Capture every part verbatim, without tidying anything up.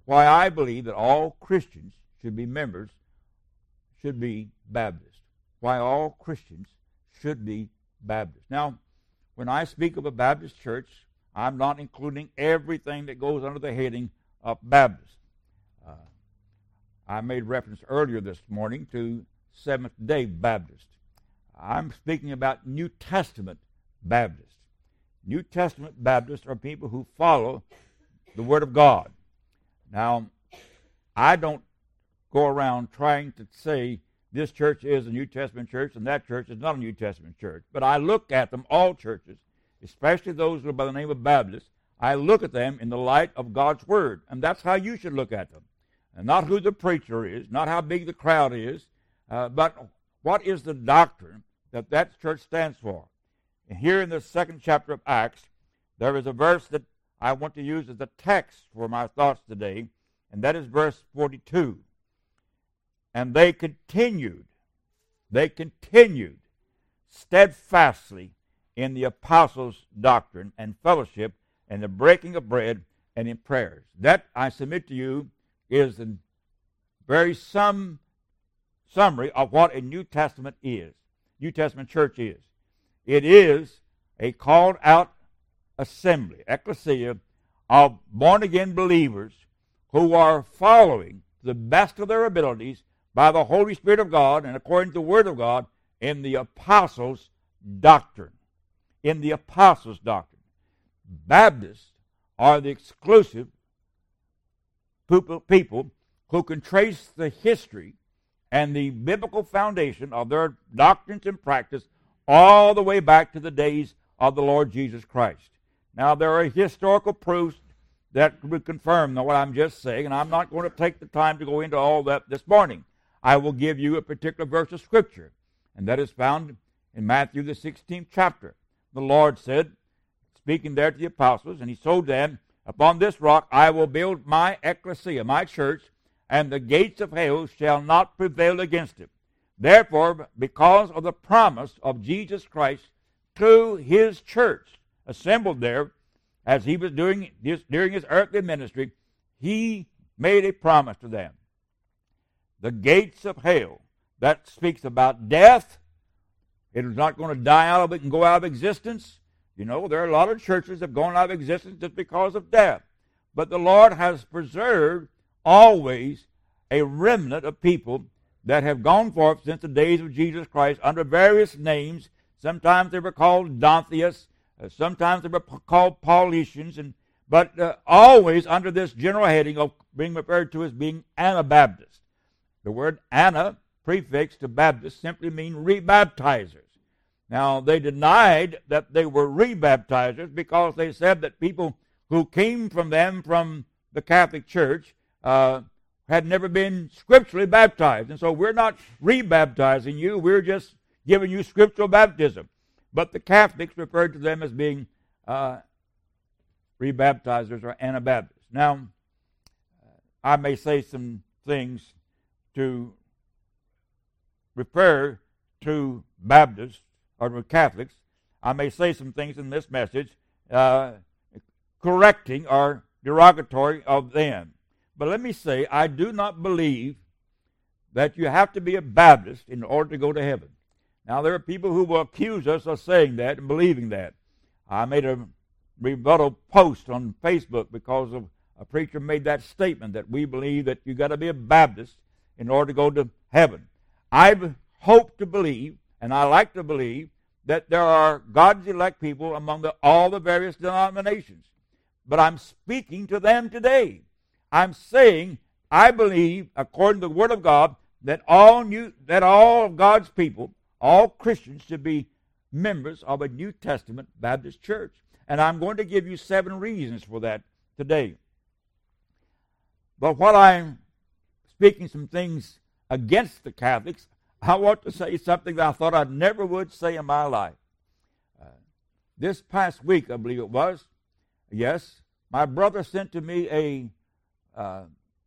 why I believe that all Christians should be members, should be Baptists. Why all Christians should be Baptists. Now, when I speak of a Baptist church, I'm not including everything that goes under the heading of Baptist. Uh, I made reference earlier this morning to Seventh-day Baptist. I'm speaking about New Testament Baptists. New Testament Baptists are people who follow the Word of God. Now, I don't go around trying to say this church is a New Testament church and that church is not a New Testament church. But I look at them, all churches, especially those who are by the name of Baptists, I look at them in the light of God's Word. And that's how you should look at them. And not who the preacher is, not how big the crowd is, uh, but what is the doctrine that that church stands for. And here in the second chapter of Acts, there is a verse that I want to use as a text for my thoughts today, and that is verse forty-two. And they continued, they continued steadfastly in the apostles' doctrine and fellowship and the breaking of bread and in prayers. That, I submit to you, is a very sum, summary of what a New Testament is, New Testament church is. It is a called out assembly, ecclesia, of born-again believers who are following to the best of their abilities by the Holy Spirit of God and according to the Word of God in the apostles' doctrine. In the apostles' doctrine. Baptists are the exclusive people who can trace the history and the biblical foundation of their doctrines and practice all the way back to the days of the Lord Jesus Christ. Now, there are historical proofs that would confirm what I'm just saying, and I'm not going to take the time to go into all that this morning. I will give you a particular verse of Scripture, and that is found in Matthew the sixteenth chapter. The Lord said, speaking there to the apostles, and he told them, upon this rock I will build my ecclesia, my church, and the gates of hell shall not prevail against it. Therefore, because of the promise of Jesus Christ to his church, assembled there, as he was doing this, during his earthly ministry, he made a promise to them. The gates of hell, that speaks about death. It is not going to die out of it and go out of existence. You know, there are a lot of churches that have gone out of existence just because of death. But the Lord has preserved always a remnant of people that have gone forth since the days of Jesus Christ under various names. Sometimes they were called Dontheus, uh, sometimes they were p- called Paulicians, and, but uh, always under this general heading of being referred to as being Anabaptist. The word Ana, prefix to Baptist, simply means rebaptizers. Now, they denied that they were rebaptizers because they said that people who came from them from the Catholic Church uh, had never been scripturally baptized. And so we're not rebaptizing you, we're just giving you scriptural baptism. But the Catholics referred to them as being uh, rebaptizers or Anabaptists. Now, I may say some things to refer to Baptists or to Catholics. I may say some things in this message uh, correcting or derogatory of them. But let me say, I do not believe that you have to be a Baptist in order to go to heaven. Now, there are people who will accuse us of saying that and believing that. I made a rebuttal post on Facebook because of a preacher made that statement that we believe that you got to be a Baptist in order to go to heaven. I hope to believe, and I like to believe, that there are God's elect people among the, all the various denominations. But I'm speaking to them today. I'm saying, I believe, according to the Word of God, that all new, that all God's people, all Christians, should be members of a New Testament Baptist church. And I'm going to give you seven reasons for that today. But while I'm speaking some things against the Catholics, I want to say something that I thought I never would say in my life. Uh, this past week, I believe it was, yes, my brother sent to me a uh,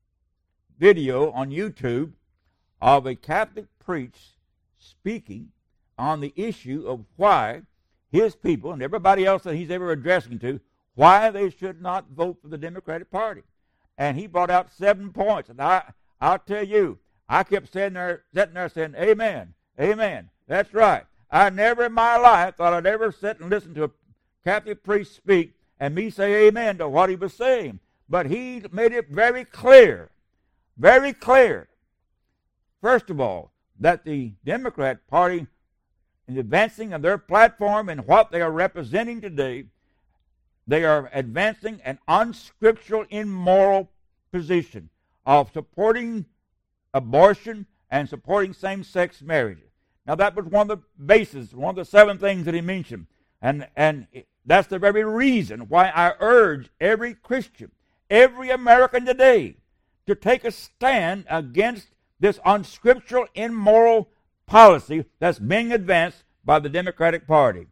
video on YouTube of a Catholic priest speaking on the issue of why his people and everybody else that he's ever addressing to, why they should not vote for the Democratic Party. and he brought out seven points. And I, I'll tell you, I kept sitting there, sitting there saying, amen, amen, that's right. I never in my life thought I'd ever sit and listen to a Catholic priest speak and me say amen to what he was saying. But he made it very clear, very clear, first of all, that the Democrat Party, in the advancing of their platform and what they are representing today, they are advancing an unscriptural, immoral position of supporting abortion and supporting same-sex marriage. Now, that was one of the bases, one of the seven things that he mentioned. And, and that's the very reason why I urge every Christian, every American today, to take a stand against this unscriptural, immoral policy that's being advanced by the Democratic Party.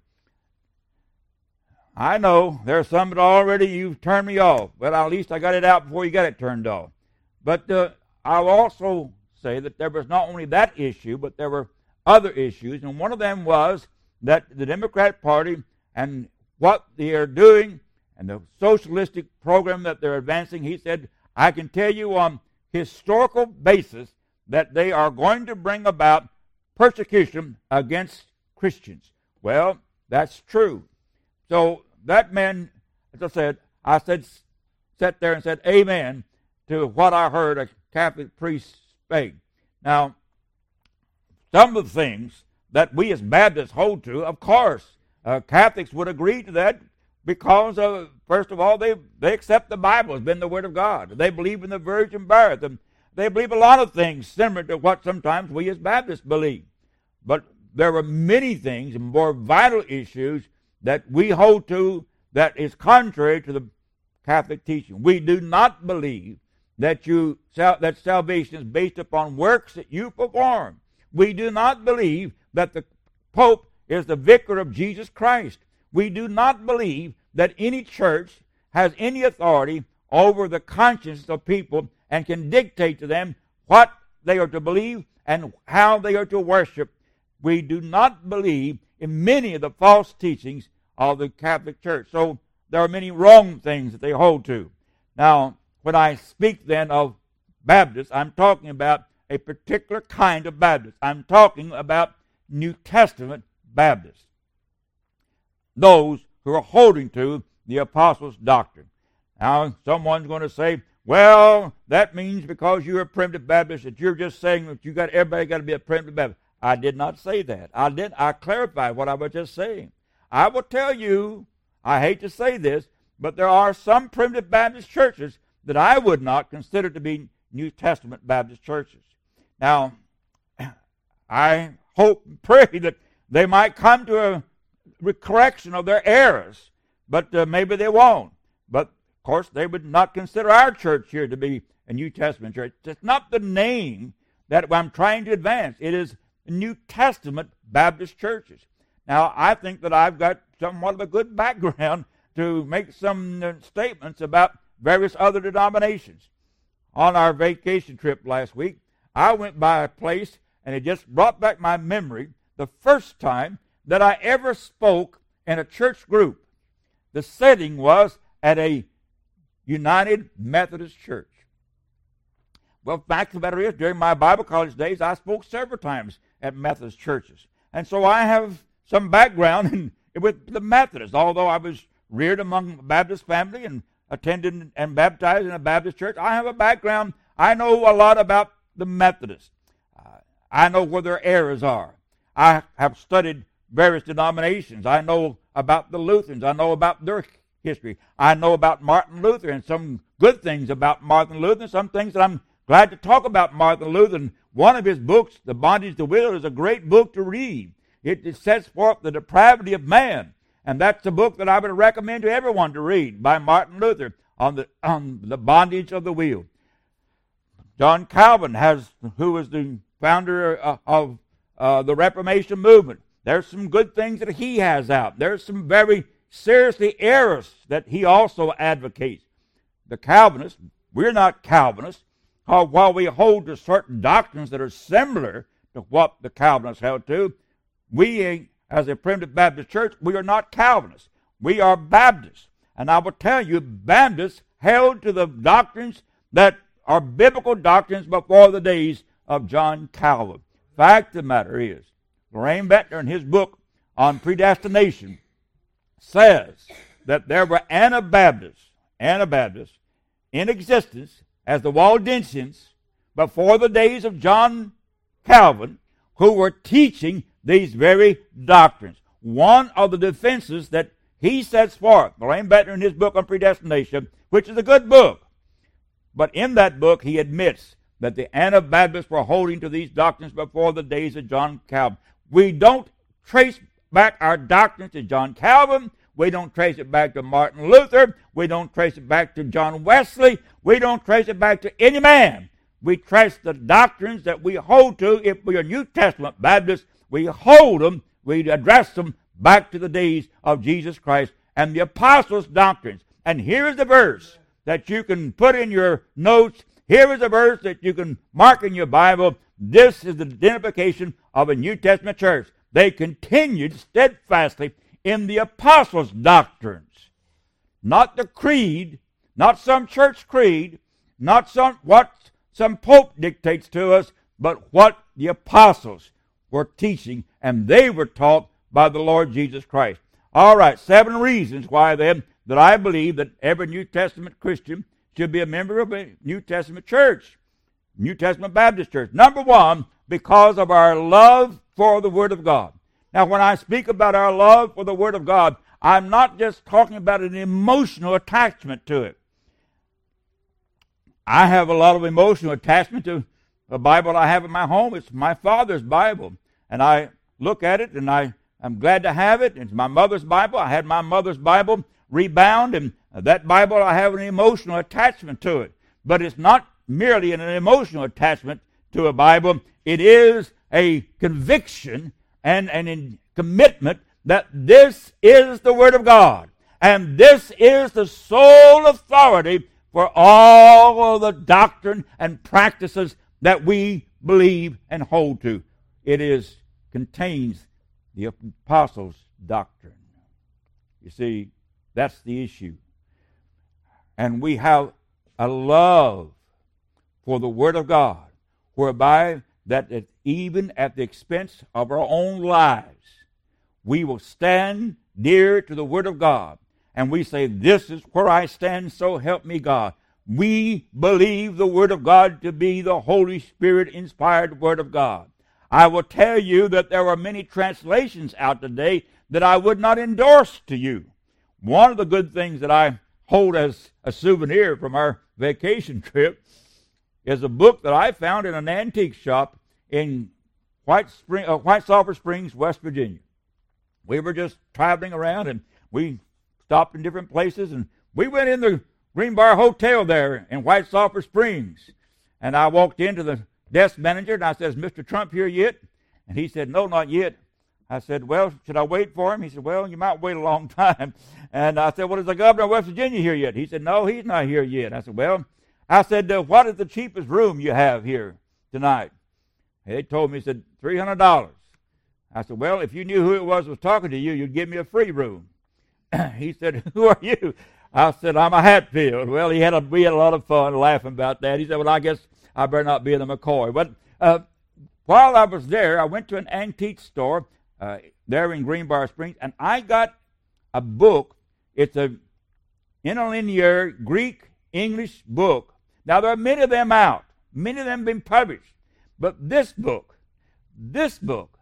I know there are some that already you've turned me off, but at least I got it out before you got it turned off. But uh, I'll also say that there was not only that issue, but there were other issues, and one of them was that the Democratic Party and what they are doing and the socialistic program that they're advancing, he said, I can tell you on historical basis that they are going to bring about persecution against Christians. Well, that's true. So that man, as I said, I said, sat there and said amen to what I heard a Catholic priest speak. Now, some of the things that we as Baptists hold to, of course, uh, Catholics would agree to that because, of, first of all, they, they accept the Bible as being the Word of God. They believe in the virgin birth. And they believe a lot of things similar to what sometimes we as Baptists believe. But there are many things, more vital issues, that we hold to that is contrary to the Catholic teaching. We do not believe that you that salvation is based upon works that you perform. We do not believe that the Pope is the vicar of Jesus Christ. We do not believe that any church has any authority over the conscience of people and can dictate to them what they are to believe and how they are to worship. We do not believe in many of the false teachings of the Catholic Church. So there are many wrong things that they hold to. Now, when I speak then of Baptists, I'm talking about a particular kind of Baptist. I'm talking about New Testament Baptists. Those who are holding to the apostles' doctrine. Now, someone's going to say, well, that means because you're a primitive Baptist that you're just saying that you got everybody got to be a primitive Baptist. I did not say that. I did. I clarified what I was just saying. I will tell you, I hate to say this, but there are some primitive Baptist churches that I would not consider to be New Testament Baptist churches. Now, I hope and pray that they might come to a correction of their errors, but uh, maybe they won't. But, of course, they would not consider our church here to be a New Testament church. It's not the name that I'm trying to advance. It is New Testament Baptist churches. Now, I think that I've got somewhat of a good background to make some uh, statements about various other denominations. On our vacation trip last week, I went by a place, and it just brought back my memory the first time that I ever spoke in a church group. The setting was at a United Methodist Church. Well, fact of the matter is, during my Bible college days, I spoke several times at Methodist churches. And so I have some background in, with the Methodists, although I was reared among a Baptist family and attended and baptized in a Baptist church. I have a background. I know a lot about the Methodists. Uh, I know where their errors are. I have studied various denominations. I know about the Lutherans. I know about their history. I know about Martin Luther and some good things about Martin Luther, and some things that I'm glad to talk about Martin Luther. And one of his books, The Bondage to Will, is a great book to read. It, it sets forth the depravity of man. And that's a book that I would recommend to everyone to read by Martin Luther on the on the bondage of the will. John Calvin, has, who was the founder of, of uh, the Reformation movement, there's some good things that he has out. There's some very seriously errors that he also advocates. The Calvinists, we're not Calvinists, while we hold to certain doctrines that are similar to what the Calvinists held to, we as a primitive Baptist church, we are not Calvinists. We are Baptists. And I will tell you, Baptists held to the doctrines that are biblical doctrines before the days of John Calvin. Fact of the matter is, Loraine Boettner in his book on predestination says that there were Anabaptists, Anabaptists in existence as the Waldensians before the days of John Calvin who were teaching these very doctrines. One of the defenses that he sets forth, Loraine Boettner in his book on predestination, which is a good book, but in that book he admits that the Anabaptists were holding to these doctrines before the days of John Calvin. We don't trace back our doctrines to John Calvin. We don't trace it back to Martin Luther. We don't trace it back to John Wesley. We don't trace it back to any man. We trace the doctrines that we hold to. If we are New Testament Baptists, we hold them, we address them back to the days of Jesus Christ and the apostles' doctrines. And here is the verse that you can put in your notes. Here is a verse that you can mark in your Bible. This is the identification of a New Testament church. They continued steadfastly in the apostles' doctrines. Not the creed, not some church creed, not some what some pope dictates to us, but what the apostles were teaching, and they were taught by the Lord Jesus Christ. All right, seven reasons why then that I believe that every New Testament Christian should be a member of a New Testament church, New Testament Baptist church. Number one, because of our love for the Word of God. Now, when I speak about our love for the Word of God, I'm not just talking about an emotional attachment to it. I have a lot of emotional attachment to the Bible I have in my home. It's my father's Bible, and I look at it, and I, I'm glad to have it. It's my mother's Bible. I had my mother's Bible rebound, and that Bible, I have an emotional attachment to it. But it's not merely an emotional attachment to a Bible. It is a conviction and an commitment that this is the Word of God, and this is the sole authority for all of the doctrine and practices that we believe and hold to. It is contains the apostles' doctrine. You see, that's the issue. And we have a love for the Word of God, whereby that it, even at the expense of our own lives, we will stand near to the Word of God. And we say, this is where I stand, so help me God. We believe the Word of God to be the Holy Spirit-inspired Word of God. I will tell you that there are many translations out today that I would not endorse to you. One of the good things that I hold as a souvenir from our vacation trip is a book that I found in an antique shop in White, Spring, uh, White Sulphur Springs, West Virginia. We were just traveling around, and we stopped in different places, and we went in the Green Bar Hotel there in White Sulphur Springs. And I walked into the desk manager, and I said, is Mister Trump here yet? And he said, no, not yet. I said, well, should I wait for him? He said, well, you might wait a long time. And I said, well, is the governor of West Virginia here yet? He said, no, he's not here yet. I said, well, I said, uh, what is the cheapest room you have here tonight? They told me, he said, three hundred dollars. I said, well, if you knew who it was that was talking to you, you'd give me a free room. He said, who are you? I said, I'm a Hatfield. Well, he had a, we had a lot of fun laughing about that. He said, well, I guess I better not be in the McCoy. But uh, while I was there, I went to an antique store uh, there in Green Bar Springs, and I got a book. It's a interlinear Greek-English book. Now, there are many of them out. Many of them have been published. But this book, this book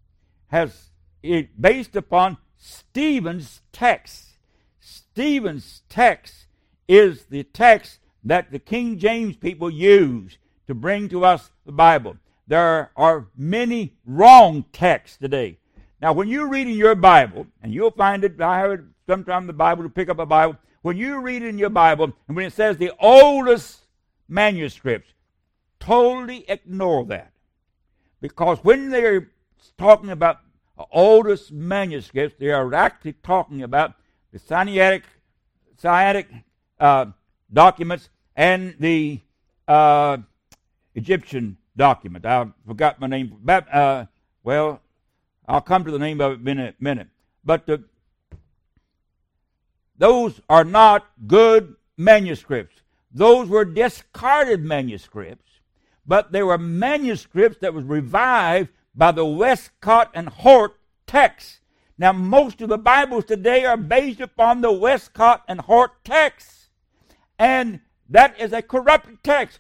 has it based upon Stephen's text. Stephen's text is the text that the King James people use to bring to us the Bible. There are many wrong texts today. Now, when you read in your Bible, and you'll find it, I have it sometimes in the Bible to pick up a Bible, when you read in your Bible, and when it says the oldest manuscripts, totally ignore that. Because when they're talking about the oldest manuscripts, they are actually talking about the Sinaitic, Sinaitic uh, documents and the uh, Egyptian document. I forgot my name. Uh, well, I'll come to the name of it in a minute. But the, those are not good manuscripts. those were discarded manuscripts, but they were manuscripts that was revived by the Westcott and Hort text. Now, most of the Bibles today are based upon the Westcott and Hort text, and that is a corrupted text.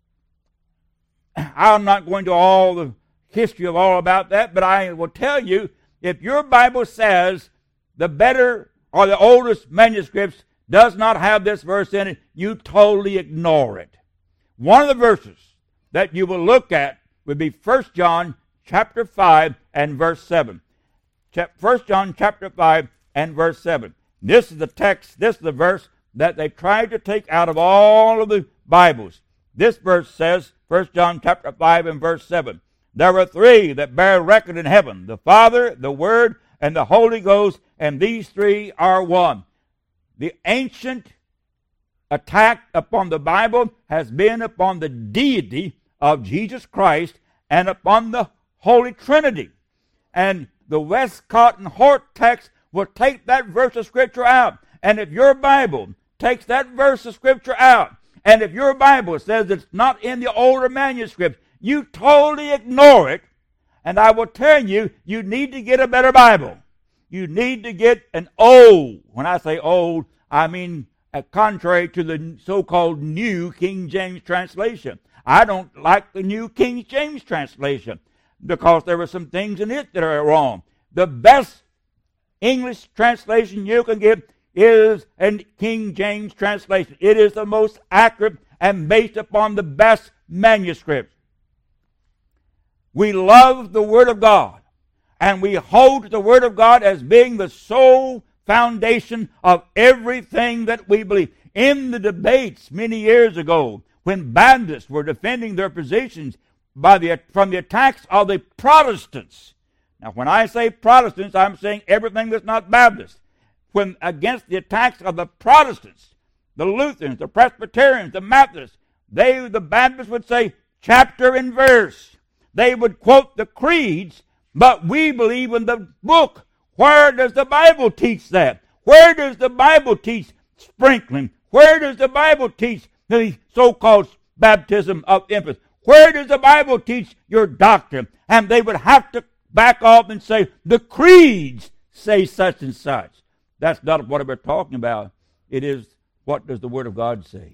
I'm not going to all the history of all about that, but I will tell you, if your Bible says the better or the oldest manuscripts does not have this verse in it, you totally ignore it. One of the verses that you will look at would be First John chapter five and verse seven. First John chapter five and verse seven. This is the text, this is the verse that they tried to take out of all of the Bibles. This verse says, First John chapter five and verse seven, there were three that bear record in heaven, the Father, the Word, and the Holy Ghost, and these three are one. The ancient attack upon the Bible has been upon the deity of Jesus Christ and upon the Holy Trinity. And the Westcott and Hort text will take that verse of Scripture out. And if your Bible takes that verse of Scripture out, and if your Bible says it's not in the older manuscript, you totally ignore it. And I will tell you, you need to get a better Bible. You need to get an old, when I say old, I mean uh, contrary to the so-called New King James translation. I don't like the New King James translation because there were some things in it that are wrong. The best English translation you can get is a King James translation. It is the most accurate and based upon the best manuscripts. We love the Word of God, and we hold the Word of God as being the sole foundation of everything that we believe. In the debates many years ago, when Baptists were defending their positions by the, from the attacks of the Protestants. Now, when I say Protestants, I'm saying everything that's not Baptist. When against the attacks of the Protestants, the Lutherans, the Presbyterians, the Methodists, they, the Baptists, would say chapter and verse. They would quote the creeds, but we believe in the book. Where does the Bible teach that? Where does the Bible teach sprinkling? Where does the Bible teach the so-called baptism of infants? Where does the Bible teach your doctrine? And they would have to back off and say, the creeds say such and such. That's not what we're talking about. It is, what does the Word of God say?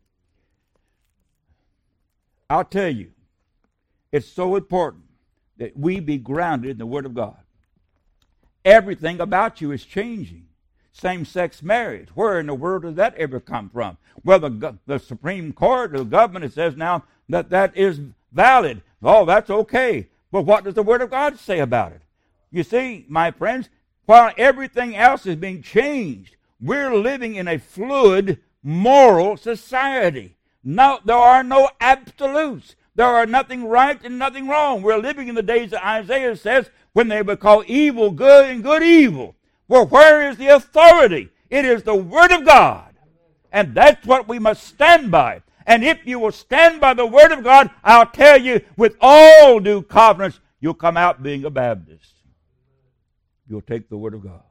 I'll tell you, it's so important that we be grounded in the Word of God. Everything about you is changing. Same-sex marriage, where in the world does that ever come from? Well, the, the Supreme Court, the government, says now that that is valid. Oh, that's okay. But what does the Word of God say about it? You see, my friends, while everything else is being changed, we're living in a fluid, moral society. No, there are no absolutes. There are nothing right and nothing wrong. We're living in the days that Isaiah says when they would call evil good and good evil. Well, where is the authority? It is the Word of God. And that's what we must stand by. And if you will stand by the Word of God, I'll tell you with all due confidence, you'll come out being a Baptist. You'll take the Word of God.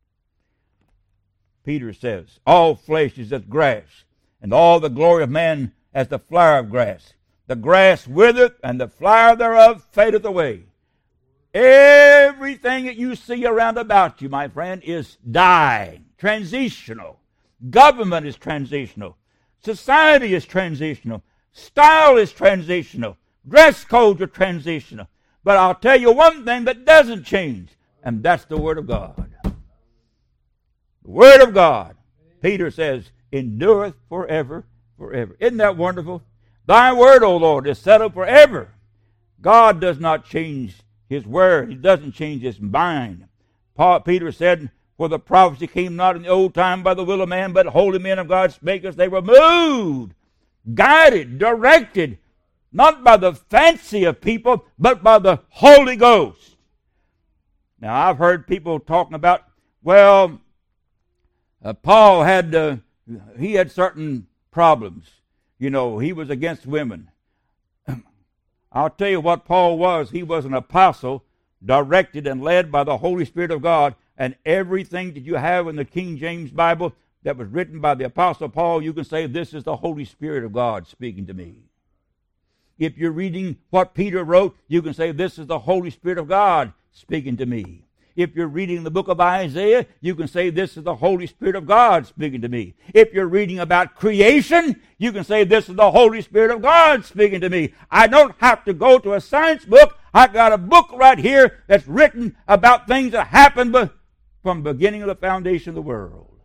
Peter says, all flesh is as grass, and all the glory of man as the flower of grass. The grass withereth, and the flower thereof fadeth away. Everything that you see around about you, my friend, is dying, transitional. Government is transitional. Society is transitional. Style is transitional. Dress codes are transitional. But I'll tell you one thing that doesn't change, and that's the Word of God. The Word of God, Peter says, endureth forever, forever. Isn't that wonderful? Thy word, O Lord, is settled forever. God does not change His word. He doesn't change His mind. Paul, Peter said, for the prophecy came not in the old time by the will of man, but holy men of God spake as they were moved, guided, directed, not by the fancy of people, but by the Holy Ghost. Now, I've heard people talking about, well, uh, Paul had, uh, he had certain problems. You know, he was against women. I'll tell you what Paul was. He was an apostle, directed and led by the Holy Spirit of God, and everything that you have in the King James Bible, that was written by the Apostle Paul, you can say, this is the Holy Spirit of God speaking to me. If you're reading what Peter wrote, you can say, this is the Holy Spirit of God speaking to me. If you're reading the book of Isaiah, you can say, this is the Holy Spirit of God speaking to me. If you're reading about creation, you can say, this is the Holy Spirit of God speaking to me. I don't have to go to a science book. I got a book right here that's written about things that happened from the beginning of the foundation of the world.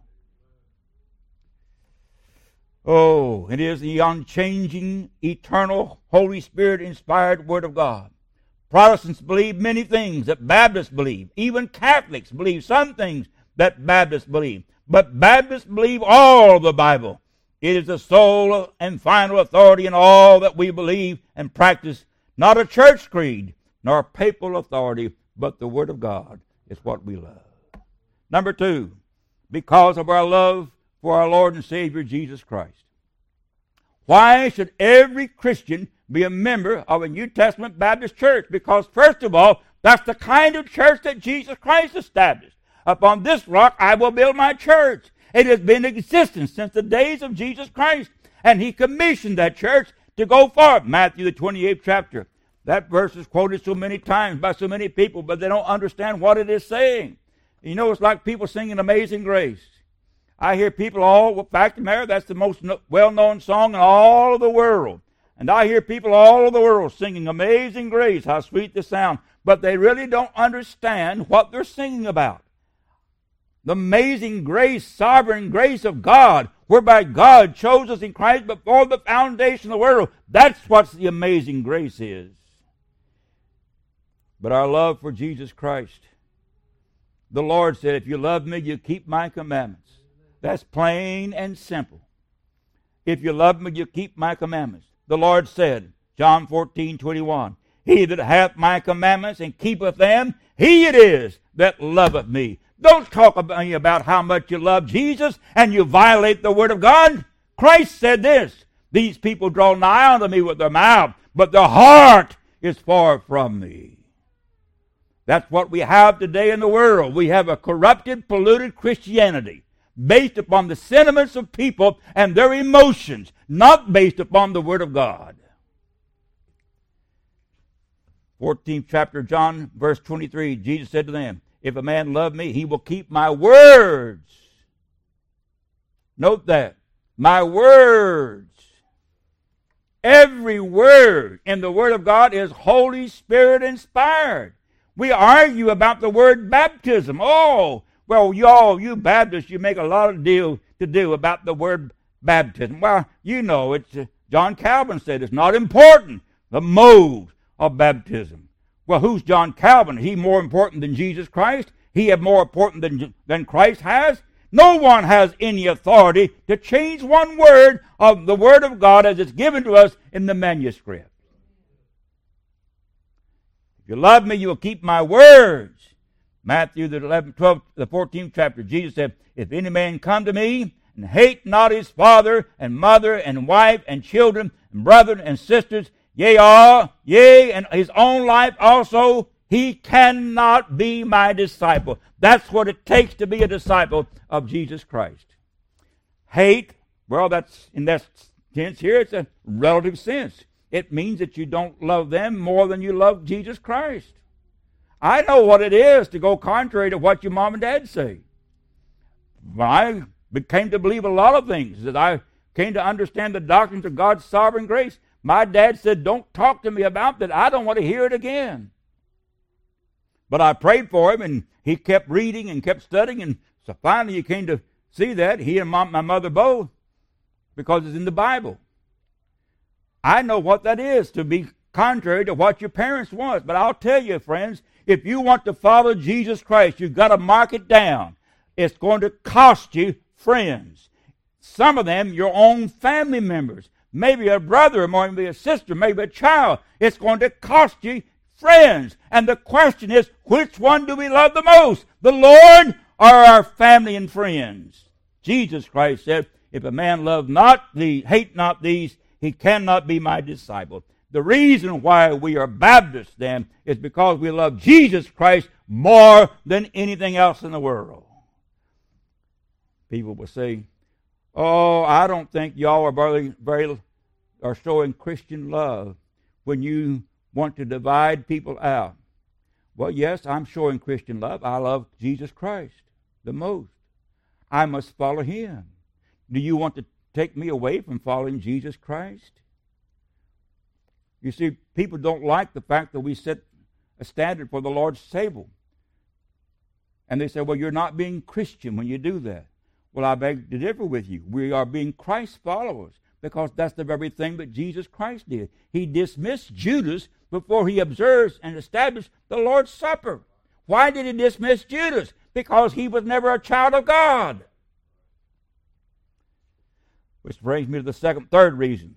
Oh, it is the unchanging, eternal, Holy Spirit-inspired Word of God. Protestants believe many things that Baptists believe. Even Catholics believe some things that Baptists believe. But Baptists believe all the Bible. It is the sole and final authority in all that we believe and practice. Not a church creed, nor papal authority, but the Word of God is what we love. Number two, because of our love for our Lord and Savior Jesus Christ. Why should every Christian be a member of a New Testament Baptist church? Because, first of all, that's the kind of church that Jesus Christ established. Upon this rock I will build my church. It has been in existence since the days of Jesus Christ. And he commissioned that church to go forward. Matthew, the twenty-eighth chapter. That verse is quoted so many times by so many people, but they don't understand what it is saying. You know, it's like people singing Amazing Grace. I hear people all, well, fact of the matter, that's the most well-known song in all of the world. And I hear people all over the world singing Amazing Grace, how sweet the sound. But they really don't understand what they're singing about. The amazing grace, sovereign grace of God, whereby God chose us in Christ before the foundation of the world. That's what the amazing grace is. But our love for Jesus Christ. The Lord said, if you love me, you keep my commandments. That's plain and simple. If you love me, you keep my commandments. The Lord said, John fourteen twenty-one, he that hath my commandments and keepeth them, he it is that loveth me. Don't talk about, about how much you love Jesus and you violate the Word of God. Christ said this, these people draw nigh unto me with their mouth, but their heart is far from me. That's what we have today in the world. We have a corrupted, polluted Christianity based upon the sentiments of people and their emotions, not based upon the Word of God. fourteenth chapter of John, verse twenty-three, Jesus said to them, if a man love me, he will keep my words. Note that. My words. Every word in the Word of God is Holy Spirit inspired. We argue about the word baptism. Oh, well, y'all, you Baptists, you make a lot of deal to do about the word baptism. Well, you know, it's uh, John Calvin said it's not important, the mode of baptism. Well, who's John Calvin? He more important than Jesus Christ? He have more important than, than Christ has? No one has any authority to change one word of the Word of God as it's given to us in the manuscript. If you love me, you will keep my words. Matthew, the eleventh, twelfth, the fourteenth chapter, Jesus said, if any man come to me and hate not his father and mother and wife and children and brethren and sisters, yea, all, yea, and his own life also, he cannot be my disciple. That's what it takes to be a disciple of Jesus Christ. Hate, well, that's in that sense here, it's a relative sense. It means that you don't love them more than you love Jesus Christ. I know what it is to go contrary to what your mom and dad say. When I came to believe a lot of things, that I came to understand the doctrines of God's sovereign grace, my dad said, don't talk to me about that. I don't want to hear it again. But I prayed for him, and he kept reading and kept studying, and so finally he came to see that, he and my, my mother both, because it's in the Bible. I know what that is, to be contrary to what your parents want. But I'll tell you, friends, if you want to follow Jesus Christ, you've got to mark it down. It's going to cost you friends. Some of them, your own family members. Maybe a brother, maybe a sister, maybe a child. It's going to cost you friends. And the question is, which one do we love the most? The Lord or our family and friends? Jesus Christ said, if a man love not these, hate not these, he cannot be my disciple. The reason why we are Baptists then is because we love Jesus Christ more than anything else in the world. People will say, "Oh, I don't think y'all are very, very are showing Christian love when you want to divide people out." Well, yes, I'm showing Christian love. I love Jesus Christ the most. I must follow him. Do you want to take me away from following Jesus Christ? You see, people don't like the fact that we set a standard for the Lord's table. And they say, "Well, you're not being Christian when you do that." Well, I beg to differ with you. We are being Christ followers because that's the very thing that Jesus Christ did. He dismissed Judas before he observed and established the Lord's Supper. Why did he dismiss Judas? Because he was never a child of God. Which brings me to the second, third reason.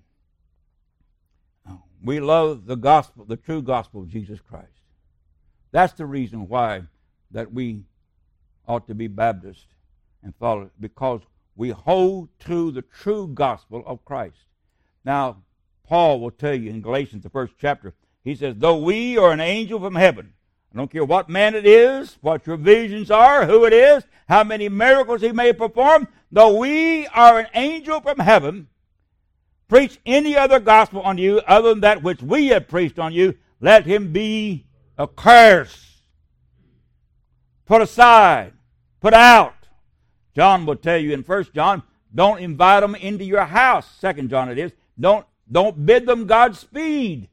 We love the gospel, the true gospel of Jesus Christ. That's the reason why that we ought to be Baptist and follow, because we hold to the true gospel of Christ. Now, Paul will tell you in Galatians, the first chapter, he says, "Though we are an angel from heaven," I don't care what man it is, what your visions are, who it is, how many miracles he may perform, "though we are an angel from heaven, preach any other gospel unto you other than that which we have preached on you, let him be accursed." Put aside, put out. John will tell you in First John, don't invite them into your house. Second John it is. Don't, don't bid them Godspeed.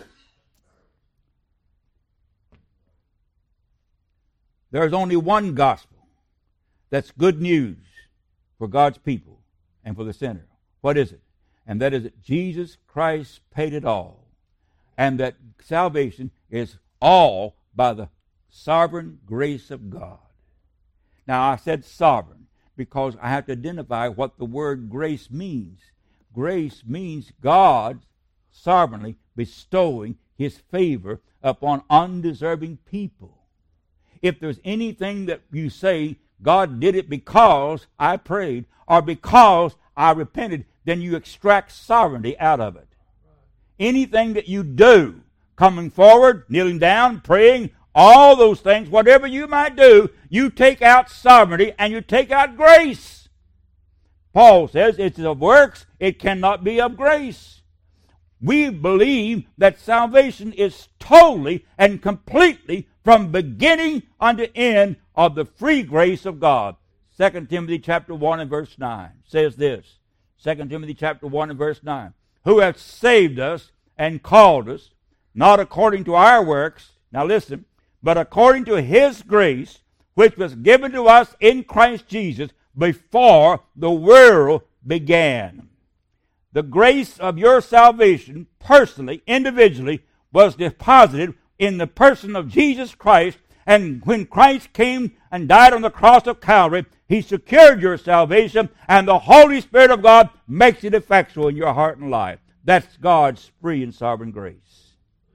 There's only one gospel that's good news for God's people and for the sinner. What is it? And that is that Jesus Christ paid it all. And that salvation is all by the sovereign grace of God. Now, I said sovereign because I have to identify what the word grace means. Grace means God sovereignly bestowing his favor upon undeserving people. If there's anything that you say, "God did it because I prayed," or "because I repented," then you extract sovereignty out of it. Anything that you do, coming forward, kneeling down, praying, all those things, whatever you might do, you take out sovereignty and you take out grace. Paul says it's of works, it cannot be of grace. We believe that salvation is totally and completely from beginning unto end of the free grace of God. Second Timothy chapter one and verse nine says this. Second Timothy chapter one and verse nine. "Who hath saved us and called us, not according to our works," now listen, "but according to his grace, which was given to us in Christ Jesus before the world began." The grace of your salvation, personally, individually, was deposited in the person of Jesus Christ. And when Christ came and died on the cross of Calvary, he secured your salvation, and the Holy Spirit of God makes it effectual in your heart and life. That's God's free and sovereign grace.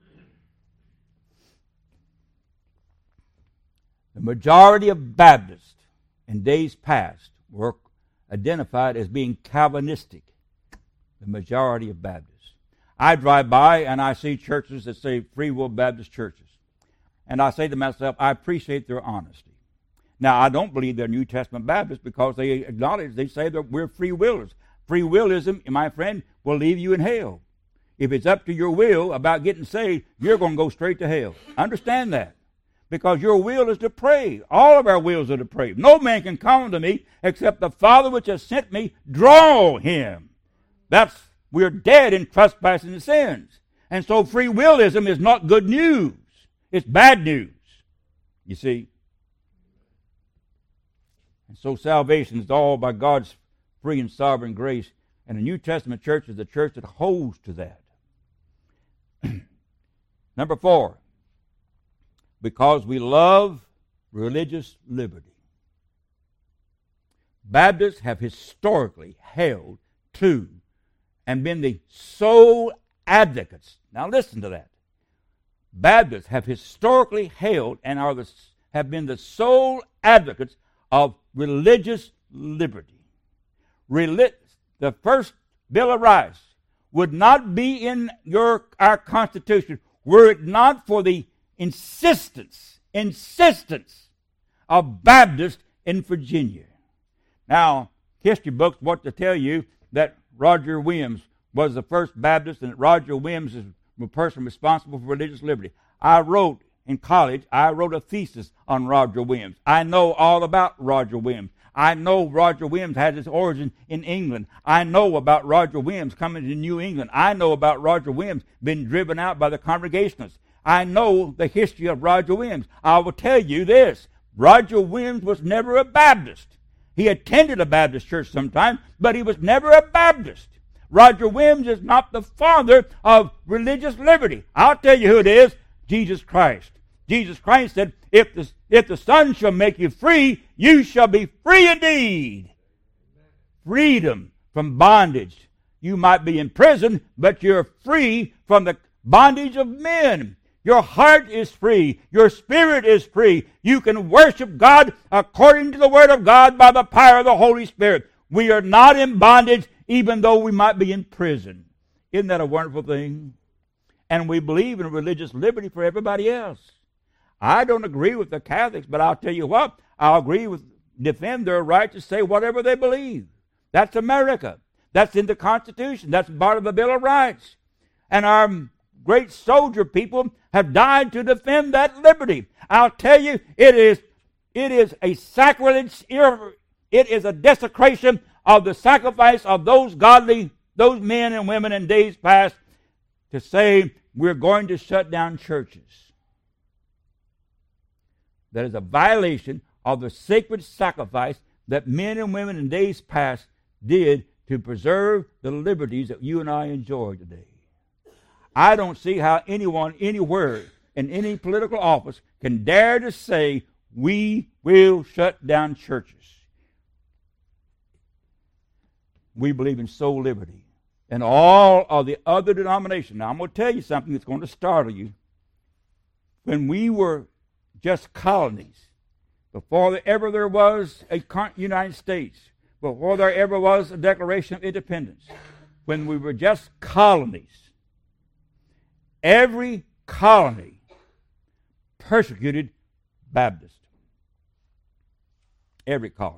The majority of Baptists in days past were identified as being Calvinistic. The majority of Baptists. I drive by and I see churches that say Free Will Baptist churches. And I say to myself, I appreciate their honesty. Now, I don't believe they're New Testament Baptists because they acknowledge, they say that we're free willers. Free willism, my friend, will leave you in hell. If it's up to your will about getting saved, you're going to go straight to hell. Understand that. Because your will is depraved. All of our wills are depraved. No man can come to me except the Father which has sent me draw him. That's, we're dead in trespasses and sins. And so free willism is not good news. It's bad news. You see? And so salvation is all by God's free and sovereign grace. And the New Testament church is the church that holds to that. Number four, because we love religious liberty. Baptists have historically held to and been the sole advocates. Now listen to that. Baptists have historically held and are the, have been the sole advocates of religious liberty. Reli- the first Bill of Rights would not be in your our Constitution were it not for the insistence, insistence of Baptists in Virginia. Now, history books want to tell you that Roger Williams was the first Baptist and that Roger Williams is the person responsible for religious liberty. I wrote in college, I wrote a thesis on Roger Williams. I know all about Roger Williams. I know Roger Williams had his origin in England. I know about Roger Williams coming to New England. I know about Roger Williams being driven out by the Congregationalists. I know the history of Roger Williams. I will tell you this. Roger Williams was never a Baptist. He attended a Baptist church sometime, but he was never a Baptist. Roger Williams is not the father of religious liberty. I'll tell you who it is, Jesus Christ. Jesus Christ said, if the, if the Son shall make you free, you shall be free indeed. Freedom from bondage. You might be in prison, but you're free from the bondage of men. Your heart is free. Your spirit is free. You can worship God according to the Word of God by the power of the Holy Spirit. We are not in bondage even though we might be in prison. Isn't that a wonderful thing? And we believe in religious liberty for everybody else. I don't agree with the Catholics, but I'll tell you what, I'll agree with, defend their right to say whatever they believe. That's America. That's in the Constitution. That's part of the Bill of Rights. And our great soldier people have died to defend that liberty. I'll tell you, it is, it is a sacrilege, it is a desecration of the sacrifice of those godly, those men and women in days past to say we're going to shut down churches. That is a violation of the sacred sacrifice that men and women in days past did to preserve the liberties that you and I enjoy today. I don't see how anyone anywhere in any political office can dare to say we will shut down churches. We believe in soul liberty. And all of the other denominations. Now I'm going to tell you something that's going to startle you. When we were just colonies, before there ever there was a United States, before there ever was a Declaration of Independence, when we were just colonies, every colony persecuted Baptists. Every colony.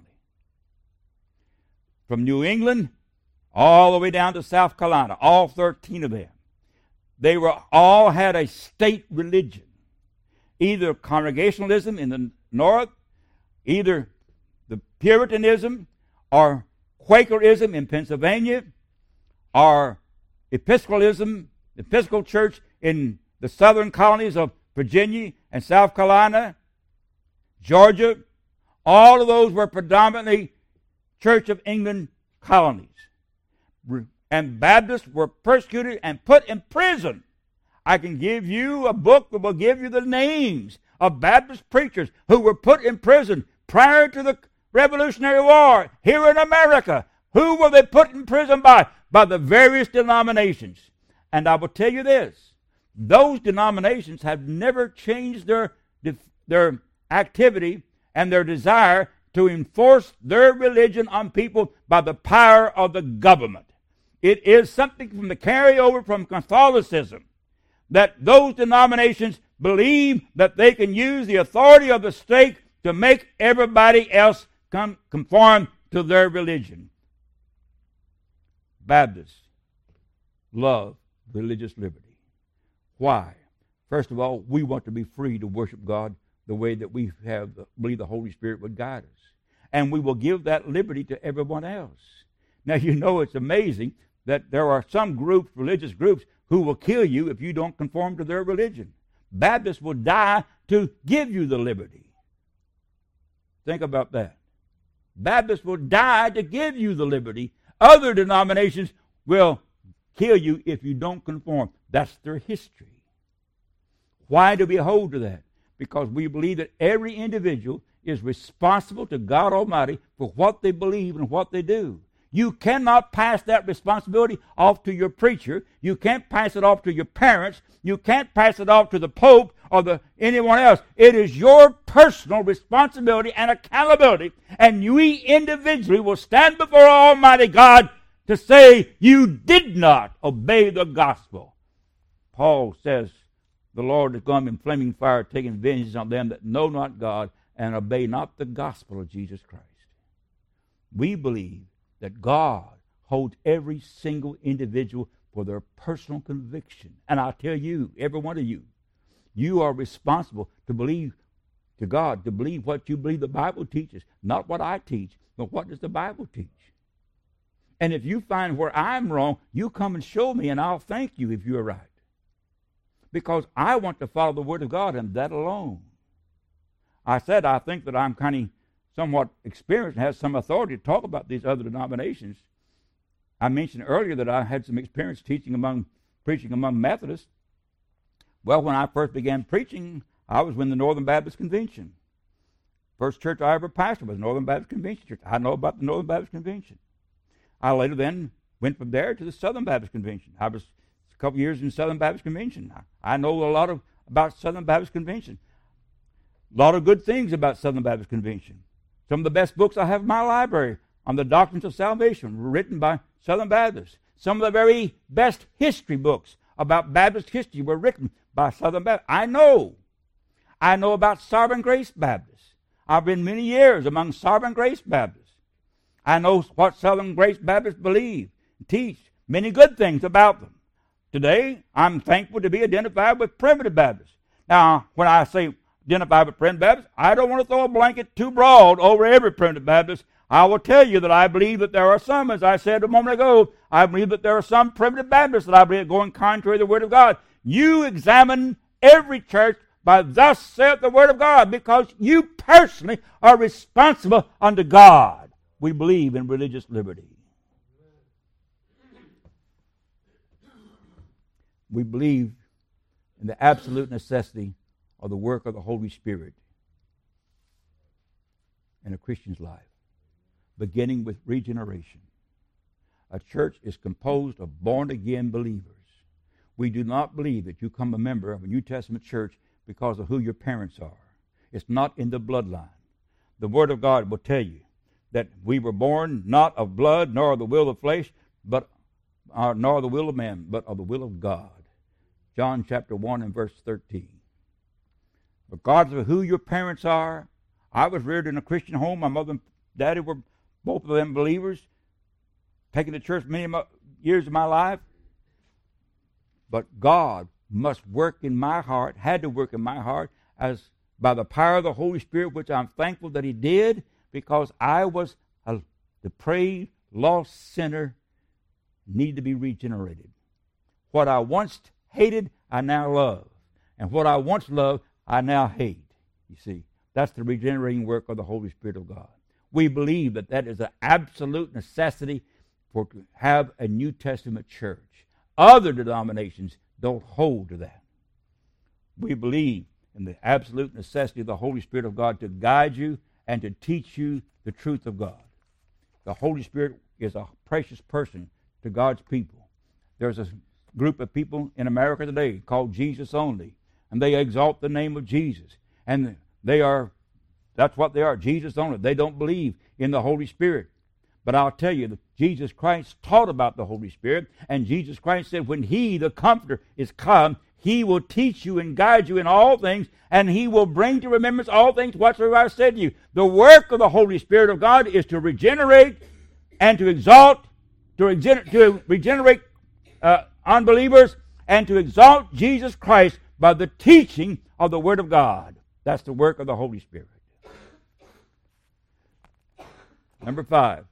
From New England all the way down to South Carolina, all thirteen of them. They were all had a state religion. Either Congregationalism in the north, either the Puritanism or Quakerism in Pennsylvania, or Episcopalism, the Episcopal Church in the southern colonies of Virginia and South Carolina, Georgia. All of those were predominantly Church of England colonies. And Baptists were persecuted and put in prison. I can give you a book that will give you the names of Baptist preachers who were put in prison prior to the Revolutionary War here in America. Who were they put in prison by? By the various denominations. And I will tell you this. Those denominations have never changed their, their activity and their desire to enforce their religion on people by the power of the government. It is something from the carryover from Catholicism that those denominations believe that they can use the authority of the state to make everybody else come conform to their religion. Baptists love religious liberty. Why? First of all, we want to be free to worship God the way that we have believe the Holy Spirit would guide us. And we will give that liberty to everyone else. Now, you know it's amazing that there are some groups, religious groups, who will kill you if you don't conform to their religion. Baptists will die to give you the liberty. Think about that. Baptists will die to give you the liberty. Other denominations will kill you if you don't conform. That's their history. Why do we hold to that? Because we believe that every individual is responsible to God Almighty for what they believe and what they do. You cannot pass that responsibility off to your preacher. You can't pass it off to your parents. You can't pass it off to the Pope or the anyone else. It is your personal responsibility and accountability, and we individually will stand before Almighty God to say you did not obey the gospel. Paul says the Lord is come in flaming fire, taking vengeance on them that know not God and obey not the gospel of Jesus Christ. We believe that God holds every single individual for their personal conviction. And I'll tell you, every one of you, you are responsible to believe to God, to believe what you believe the Bible teaches, not what I teach, but what does the Bible teach? And if you find where I'm wrong, you come and show me, and I'll thank you if you're right. Because I want to follow the Word of God, and that alone. I said I think that I'm kind of somewhat experienced and have some authority to talk about these other denominations. I mentioned earlier that I had some experience teaching among, preaching among Methodists. Well, when I first began preaching, I was in the Northern Baptist Convention. First church I ever pastored was the Northern Baptist Convention church. I know about the Northern Baptist Convention. I later then went from there to the Southern Baptist Convention. I was a couple years in Southern Baptist Convention. I know a lot of about Southern Baptist Convention. A lot of good things about Southern Baptist Convention. Some of the best books I have in my library on the doctrines of salvation were written by Southern Baptists. Some of the very best history books about Baptist history were written by Southern Baptists. I know. I know about Sovereign Grace Baptists. I've been many years among Sovereign Grace Baptists. I know what Southern Grace Baptists believe and teach, many good things about them. Today, I'm thankful to be identified with Primitive Baptists. Now, when I say identified with Primitive Baptists, I don't want to throw a blanket too broad over every Primitive Baptist. I will tell you that I believe that there are some, as I said a moment ago, I believe that there are some Primitive Baptists that I believe are going contrary to the Word of God. You examine every church by thus saith the Word of God, because you personally are responsible unto God. We believe in religious liberty. We believe in the absolute necessity of the work of the Holy Spirit in a Christian's life, beginning with regeneration. A church is composed of born-again believers. We do not believe that you become a member of a New Testament church because of who your parents are. It's not in the bloodline. The Word of God will tell you that we were born not of blood, nor of the will of flesh, but uh, nor the will of man, but of the will of God. John chapter one and verse thirteen. Regardless of who your parents are, I was reared in a Christian home. My mother and daddy were both of them believers, taking to church many years of my life. But God must work in my heart, had to work in my heart, as by the power of the Holy Spirit, which I'm thankful that He did, because I was a depraved, lost sinner, needed to be regenerated. What I once hated, I now love. And what I once loved, I now hate. You see, that's the regenerating work of the Holy Spirit of God. We believe that that is an absolute necessity for to have a New Testament church. Other denominations don't hold to that. We believe in the absolute necessity of the Holy Spirit of God to guide you and to teach you the truth of God. The Holy Spirit is a precious person to God's people. There's a group of people in America today called Jesus Only, and they exalt the name of Jesus. And they are, that's what they are, Jesus Only. They don't believe in the Holy Spirit. But I'll tell you that Jesus Christ taught about the Holy Spirit, and Jesus Christ said when He, the Comforter, is come, He will teach you and guide you in all things, and He will bring to remembrance all things whatsoever I said to you. The work of the Holy Spirit of God is to regenerate and to exalt, to, regen- to regenerate uh, unbelievers, and to exalt Jesus Christ by the teaching of the Word of God. That's the work of the Holy Spirit. Number five.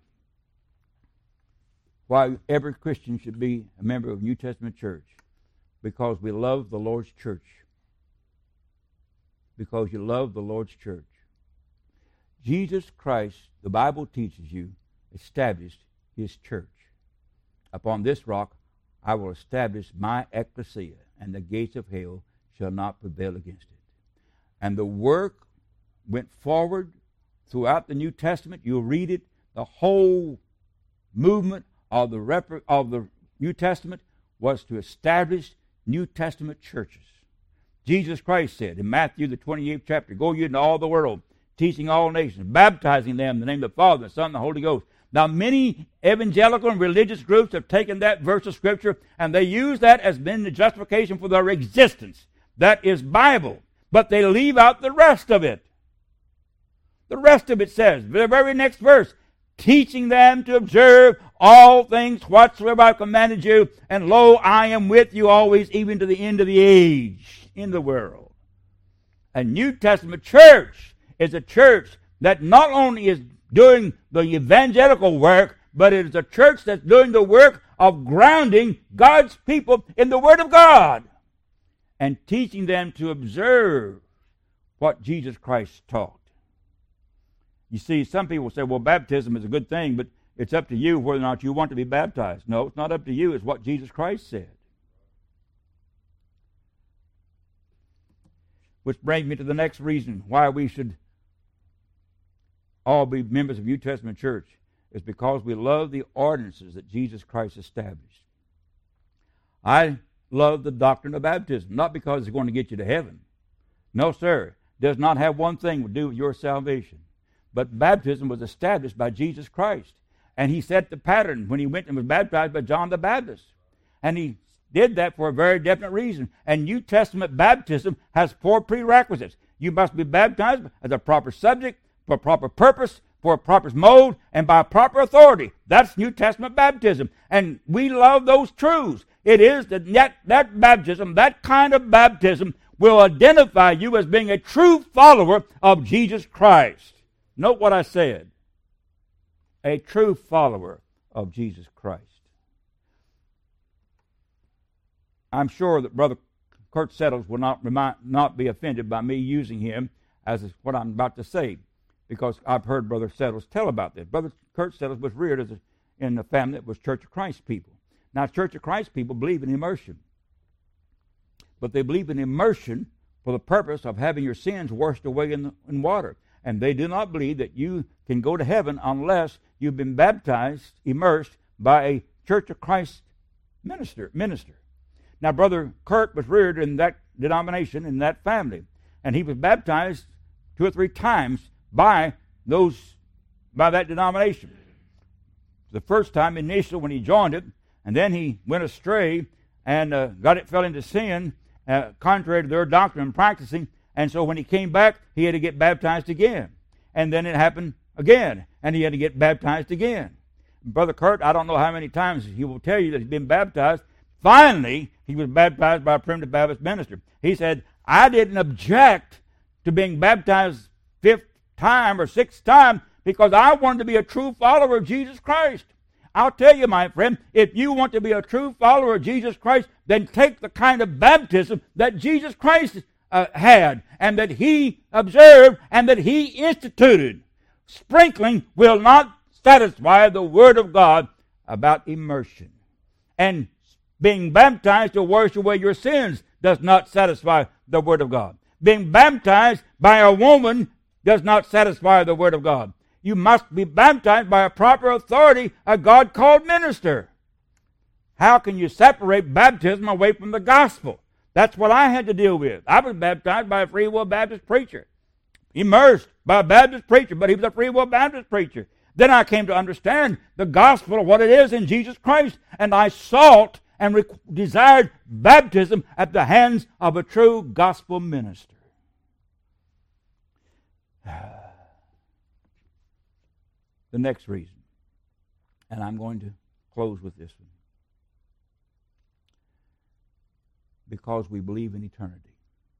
Why every Christian should be a member of a New Testament church. Because we love the Lord's church. Because you love the Lord's church. Jesus Christ, the Bible teaches you, established His church. Upon this rock I will establish my ecclesia, and the gates of hell shall not prevail against it. And the work went forward throughout the New Testament. You'll read it. The whole movement of the rep- of the New Testament was to establish New Testament churches. Jesus Christ said in Matthew the twenty-eighth chapter, "Go ye into all the world, teaching all nations, baptizing them in the name of the Father, the Son, and the Holy Ghost." Now, many evangelical and religious groups have taken that verse of Scripture and they use that as being the justification for their existence. That is Bible. But they leave out the rest of it. The rest of it says, the very next verse, teaching them to observe all things whatsoever I commanded you, and lo, I am with you always, even to the end of the age in the world. A New Testament church is a church that not only is doing the evangelical work, but it is a church that's doing the work of grounding God's people in the Word of God and teaching them to observe what Jesus Christ taught. You see, some people say, well, baptism is a good thing, but it's up to you whether or not you want to be baptized. No, it's not up to you. It's what Jesus Christ said. Which brings me to the next reason why we should all be members of New Testament church, is because we love the ordinances that Jesus Christ established. I love the doctrine of baptism, not because it's going to get you to heaven. No, sir. It does not have one thing to do with your salvation. But baptism was established by Jesus Christ. And he set the pattern when he went and was baptized by John the Baptist. And he did that for a very definite reason. And New Testament baptism has four prerequisites. You must be baptized as a proper subject, for a proper purpose, for a proper mode, and by proper authority. That's New Testament baptism. And we love those truths. It is that that, that baptism, that kind of baptism, will identify you as being a true follower of Jesus Christ. Note what I said. A true follower of Jesus Christ. I'm sure that Brother Kurt Settles will not, remind, not be offended by me using him as what I'm about to say, because I've heard Brother Settles tell about this. Brother Kurt Settles was reared as a, in a family that was Church of Christ people. Now, Church of Christ people believe in immersion. But they believe in immersion for the purpose of having your sins washed away in, the, in water. And they do not believe that you can go to heaven unless you've been baptized, immersed by a Church of Christ minister. minister. Now, Brother Kurt was reared in that denomination, in that family. And he was baptized two or three times by those, by that denomination. The first time initially when he joined it, and then he went astray and uh, got it, fell into sin, uh, contrary to their doctrine and practicing. And so when he came back, he had to get baptized again. And then it happened again, and he had to get baptized again. Brother Kurt, I don't know how many times he will tell you that he's been baptized. Finally, he was baptized by a Primitive Baptist minister. He said, I didn't object to being baptized fifth time or sixth time because I wanted to be a true follower of Jesus Christ. I'll tell you, my friend, if you want to be a true follower of Jesus Christ, then take the kind of baptism that Jesus Christ uh, had and that he observed and that he instituted. Sprinkling will not satisfy the Word of God about immersion. And being baptized to wash away your sins does not satisfy the Word of God. Being baptized by a woman does not satisfy the Word of God. You must be baptized by a proper authority, a God-called minister. How can you separate baptism away from the gospel? That's what I had to deal with. I was baptized by a Free Will Baptist preacher, immersed by a Baptist preacher, but he was a Free Will Baptist preacher. Then I came to understand the gospel of what it is in Jesus Christ, and I sought and re- desired baptism at the hands of a true gospel minister. The next reason, and I'm going to close with this one, because we believe in eternity.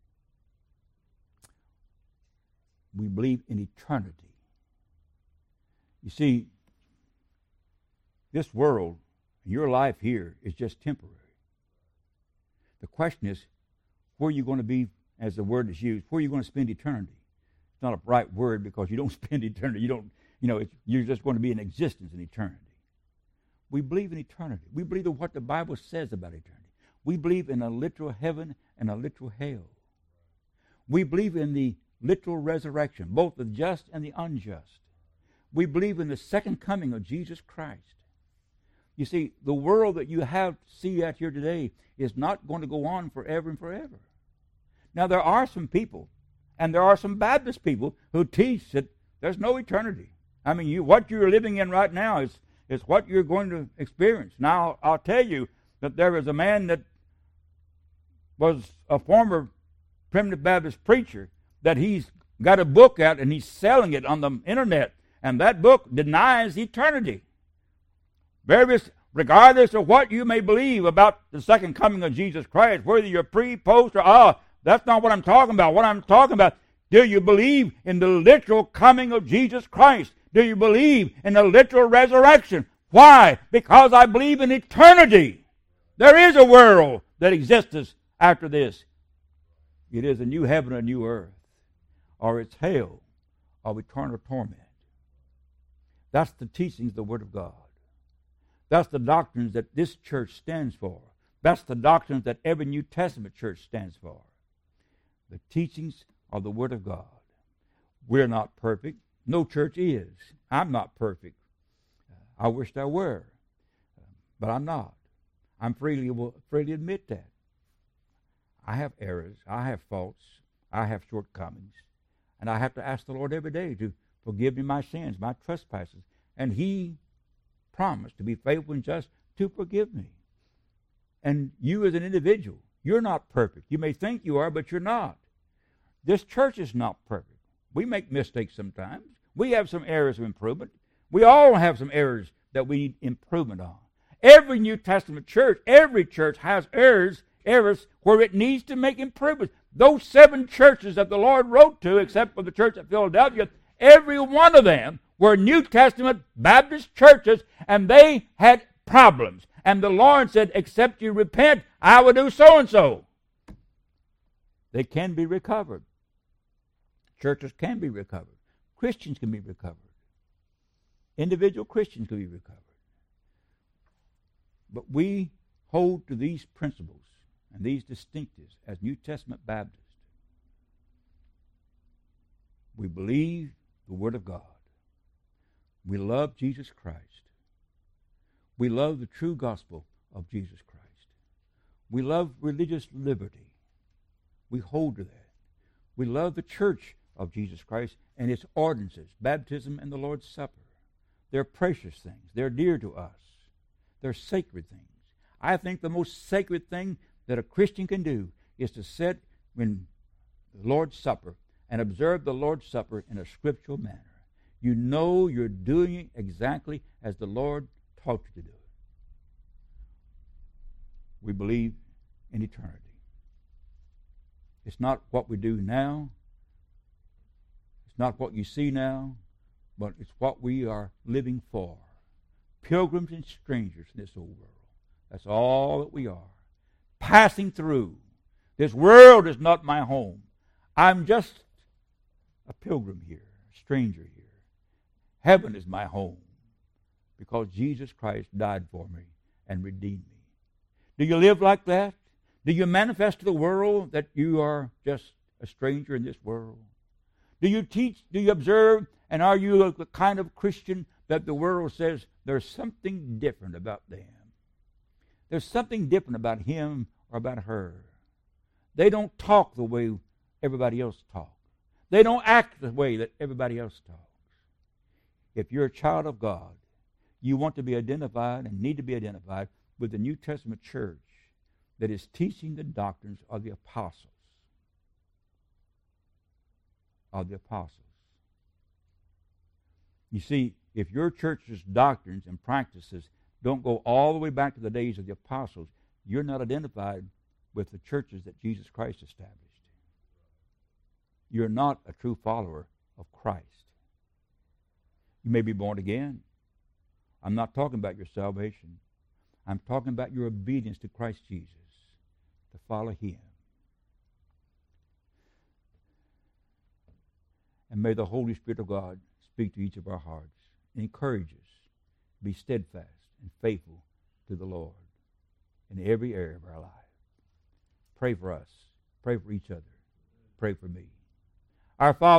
We believe in eternity. You see, this world, your life here, is just temporary. The question is, where are you going to be, as the word is used, where are you going to spend eternity? It's not a right word because you don't spend eternity. You don't, you know, it's, you're just going to be in existence in eternity. We believe in eternity. We believe in what the Bible says about eternity. We believe in a literal heaven and a literal hell. We believe in the literal resurrection, both the just and the unjust. We believe in the second coming of Jesus Christ. You see, the world that you have see out here today is not going to go on forever and forever. Now, there are some people, and there are some Baptist people who teach that there's no eternity. I mean, you, what you're living in right now is, is what you're going to experience. Now, I'll tell you that there was a man that was a former Primitive Baptist preacher that he's got a book out and he's selling it on the internet. And that book denies eternity. Various, regardless of what you may believe about the second coming of Jesus Christ, whether you're pre, post, or ah, that's not what I'm talking about. What I'm talking about, do you believe in the literal coming of Jesus Christ? Do you believe in the literal resurrection? Why? Because I believe in eternity. There is a world that exists after this. It is a new heaven, a new earth, or it's hell of eternal torment. That's the teachings of the Word of God. That's the doctrines that this church stands for. That's the doctrines that every New Testament church stands for. The teachings of the Word of God. We're not perfect. No church is. I'm not perfect. I wished I were, but I'm not. I'm freely will freely admit that. I have errors. I have faults. I have shortcomings. And I have to ask the Lord every day to forgive me my sins, my trespasses. And He promised to be faithful and just to forgive me. And you as an individual, you're not perfect. You may think you are, but you're not. This church is not perfect. We make mistakes sometimes. We have some areas of improvement. We all have some areas that we need improvement on. Every New Testament church, every church has errors, errors where it needs to make improvements. Those seven churches that the Lord wrote to, except for the church at Philadelphia, every one of them were New Testament Baptist churches, and they had problems. And the Lord said, except you repent, I will do so-and-so. They can be recovered. Churches can be recovered. Christians can be recovered. Individual Christians can be recovered. But we hold to these principles and these distinctives as New Testament Baptists. We believe the Word of God. We love Jesus Christ. We love the true gospel of Jesus Christ. We love religious liberty. We hold to that. We love the church of Jesus Christ and its ordinances, baptism and the Lord's Supper. They're precious things. They're dear to us. They're sacred things. I think the most sacred thing that a Christian can do is to sit in the Lord's Supper and observe the Lord's Supper in a scriptural manner. You know you're doing it exactly as the Lord taught you to do it. We believe in eternity. It's not what we do now. It's not what you see now, but it's what we are living for. Pilgrims and strangers in this old world. That's all that we are. Passing through. This world is not my home. I'm just a pilgrim here, a stranger here. Heaven is my home because Jesus Christ died for me and redeemed me. Do you live like that? Do you manifest to the world that you are just a stranger in this world? Do you teach, do you observe, and are you the kind of Christian that the world says there's something different about them? There's something different about him or about her. They don't talk the way everybody else talks. They don't act the way that everybody else talks. If you're a child of God, you want to be identified and need to be identified with the New Testament church that is teaching the doctrines of the apostles. Of the apostles. You see, if your church's doctrines and practices don't go all the way back to the days of the apostles, you're not identified with the churches that Jesus Christ established. You're not a true follower of Christ. You may be born again. I'm not talking about your salvation. I'm talking about your obedience to Christ Jesus, to follow Him. And may the Holy Spirit of God speak to each of our hearts, encourage us, be steadfast and faithful to the Lord in every area of our life. Pray for us. Pray for each other. Pray for me. Our Father,